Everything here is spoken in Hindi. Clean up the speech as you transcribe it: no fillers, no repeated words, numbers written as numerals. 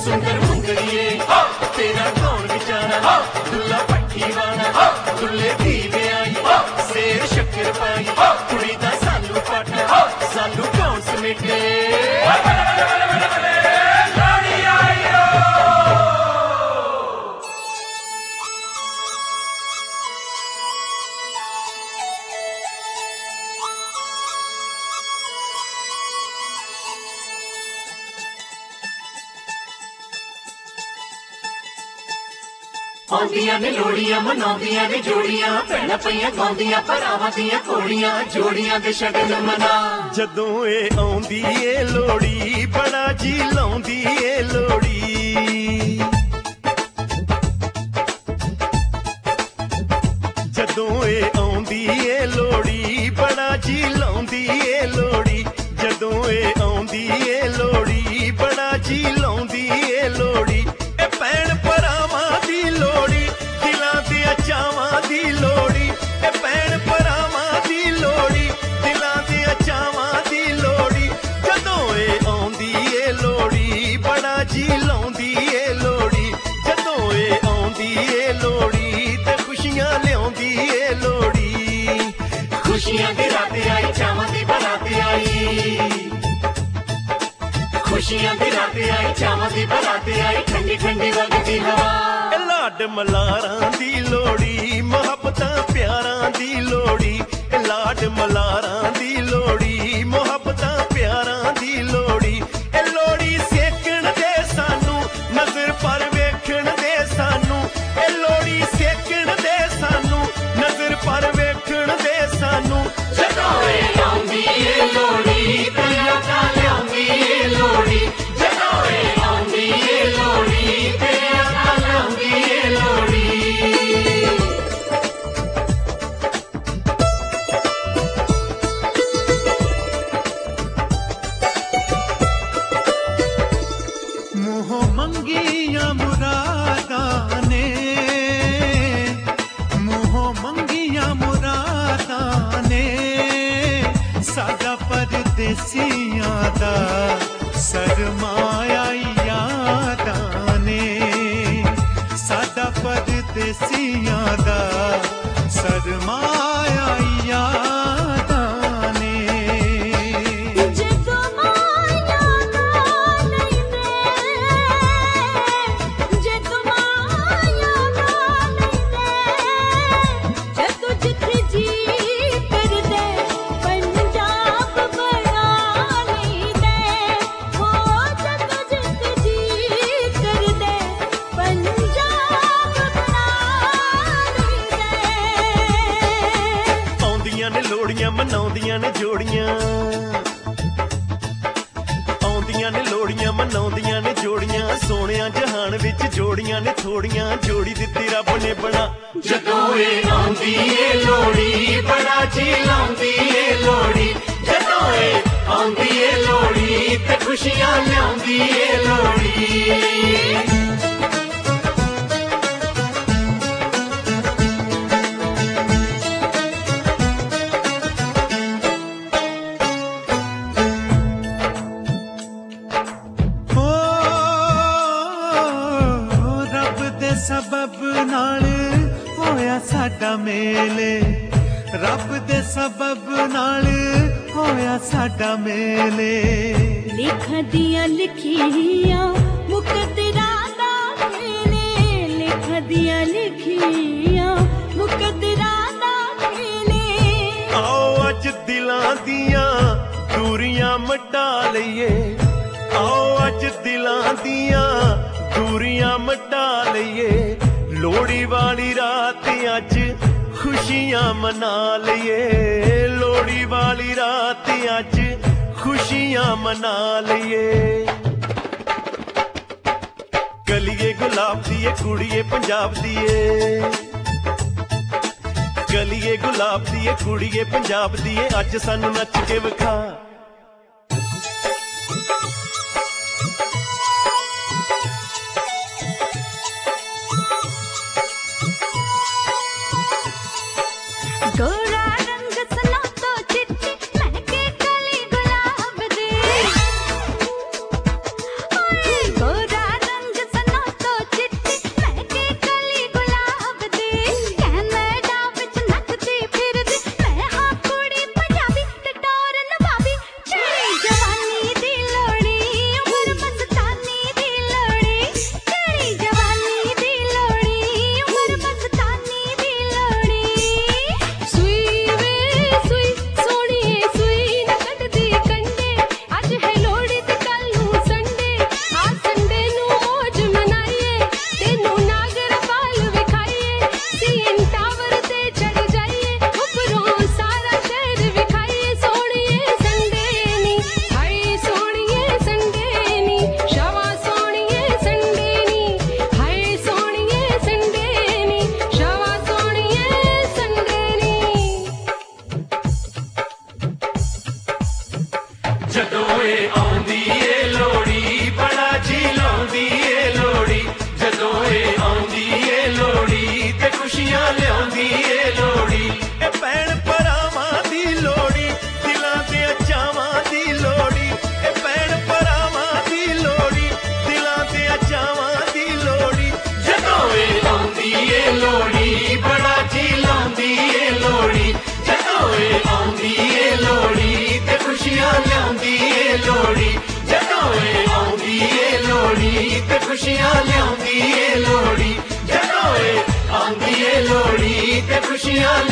सुंदर मुंगड़िए तेरा कौन बेचारा दुल्ला पट्टी वाला दुल्ले दी आई शेर शक्कर पाई कुड़ी दा सालू पाटा सालू कौन समेटे आंदियां ने लोड़ियां मनाउंदियां ने जोड़ियां भैणां पईयां गाउंदियां भरावां दियां घोड़ियां जोड़ियां दे शगन मना जदों ए आउंदी ए लोड़ी बड़ा जी लाउंदी ए लोड़ी जदों ए आउंदी ए लोड़ी बड़ा जी लाउंदी ए लोड़ी जदों ए आउंदी ए लोड़ी बड़ा जी लाउंदी ए लोड़ी ए भैण भरावां दी लोड़ी दिलां दे चावां दी लोड़ी ए भैण भरावां दी लोड़ी दिलां दे चावां दी लोड़ी जदों ए आउंदी ए लोड़ी बड़ा जी लाउंदी ए लोड़ी जदों ए आउंदी ए लोड़ी ते खुशियां लियाउंदी ए लोड़ी खुशियां दी रात आई चावां दी बरात आई खुशियां दी रात आई चावां दी बरात आई ठंडी ठंडी वगदी हवा लाड मलारां दी लोड़ी मोहब्बतां प्यारां दी लोड़ी लाड मलारां दी लोड़ी मोहब्बतां प्यारां दी लोड़ी ए लोड़ी सेकण दे सानू नजर पर वेखण दे सानू ए लोड़ी सेकण दे सानू नजर पर वेखण दे सानू जदों ए आउंदी ए लोड़ी तेरा का लियाउंदी ए लोड़ी जदों ए आउंदी ए लोड़ी तेरा का लियाउंदी ए लोड़ी मुँह मंगिया मुरादां ने मुँह मंगिया मुरादां ने साडा परदेसियां दा सरमाया यादां ने साडा परदेसियां दा सरमाया यादां ने मनाउंदियां ने जोड़ियां आउंदियां ने लोड़ियां मनाउंदियां ने जोड़ियां सोहणिया जहान विच जोड़ियां ने थोड़ियां जोड़ी दित्ती रब ने बना जदों ए आउंदी ए लोड़ी बड़ा जी लाउंदी ए लोड़ी जदों ए आउंदी ए लोड़ी ते खुशियां लियाउंदी ए लोड़ी सबब नाल होया साडा मेले रब दे सबब नाल होया साडा मेले लिखां दियां लिखियां मुकद्दरां दा खेले लिखां दियां लिखियां मुकद्दरां दा खेले आओ अज दिलां दियां दूरियां मिटा लईए आओ अज दिलां दियां दूरियां मिटा लईए लोड़ी वाली रात अज खुशियां मना लईए लोड़ी वाली रात अज खुशियां मना लईए गलिए गुलाब दिए कुड़िए पंजाब दिए गलिए गुलाब दिए कुड़िए पंजाब दिए अज सानू नच के विखा गोरा रंग सना तो चिट्टी महके कली गुलाब दे गोरा रंग ਜਦੋਂ ਇਹ ਆਉਂਦੀ ਏ ਲੋਹੜੀ ਬੜਾ ਜੀ ਲਾਉਂਦੀ ਏ ਲੋਹੜੀ ਜਦੋਂ ਇਹ ਆਉਂਦੀ ਏ ਲੋਹੜੀ ਤੇ ਖੁਸ਼ੀਆਂ ਲਿਆਉਂਦੀ ਏ ਲੋਹੜੀ ਇਹ ਭੈਣ ਭਰਾਵਾਂ ਦੀ ਲੋਹੜੀ ਦਿਲਾਂ ਤੇ ਚਾਵਾਂ ਦੀ ਲੋਹੜੀ ਇਹ ਭੈਣ ਭਰਾਵਾਂ ਦੀ ਲੋਹੜੀ ਦਿਲਾਂ ਤੇ ਚਾਵਾਂ ਦੀ ਲੋਹੜੀ ਜਦੋਂ ਇਹ ਆਉਂਦੀ ਏ ਲੋਹੜੀ ਬੜਾ ਜੀ ਲਾਉਂਦੀ ਏ ਲੋਹੜੀ ਜਦੋਂ ਇਹ ਆਉਂਦੀ ਏ ਲੋਹੜੀ ਤੇ ਖੁਸ਼ੀਆਂ ਲਿਆਉਂਦੀ ਏ ਲੋਹੜੀ ਜਦੋਂ ਇਹ ਆਉਂਦੀ ਏ ਲੋਹੜੀ ਤੇ ਖੁਸ਼ੀਆਂ ਲਿਆਉਂਦੀ ਏ ਲੋਹੜੀ ਜਦੋਂ ਇਹ ਆਉਂਦੀ ਏ ਲੋਹੜੀ ਤੇ ਖੁਸ਼ੀਆਂ